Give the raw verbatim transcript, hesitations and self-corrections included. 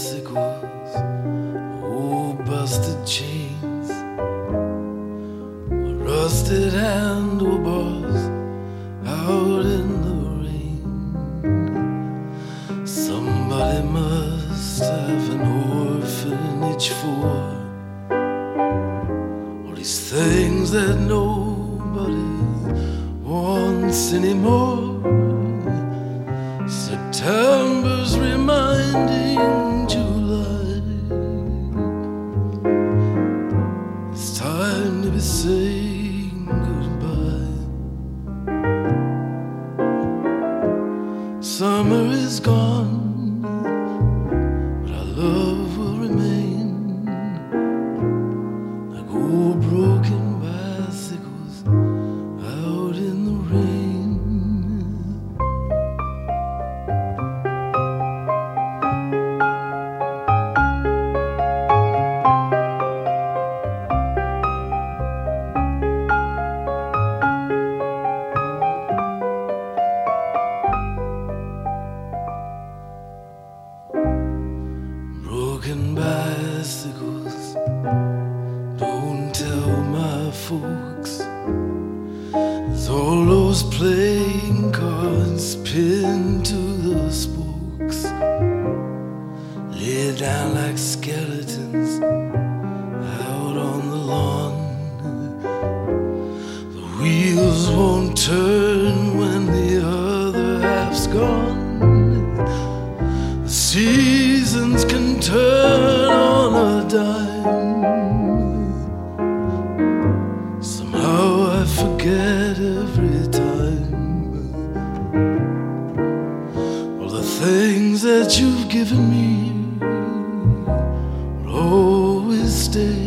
bicycles, old busted chains, rusted handlebars out in the rain. Somebody must have an orphanage for all these things that nobody wants anymore. September's reminding July it's time to be saying goodbye. Summer is gone, but our love will remain like old broken bicycles out in the rain. Broken bicycles, don't tell my folks. There's all those playing cards pinned to the spokes, laid down like skeletons out on the lawn. The wheels won't turn when the other half's gone. The seasons can turn on a dime. Somehow I forget every time all the things that you've given me will always stay.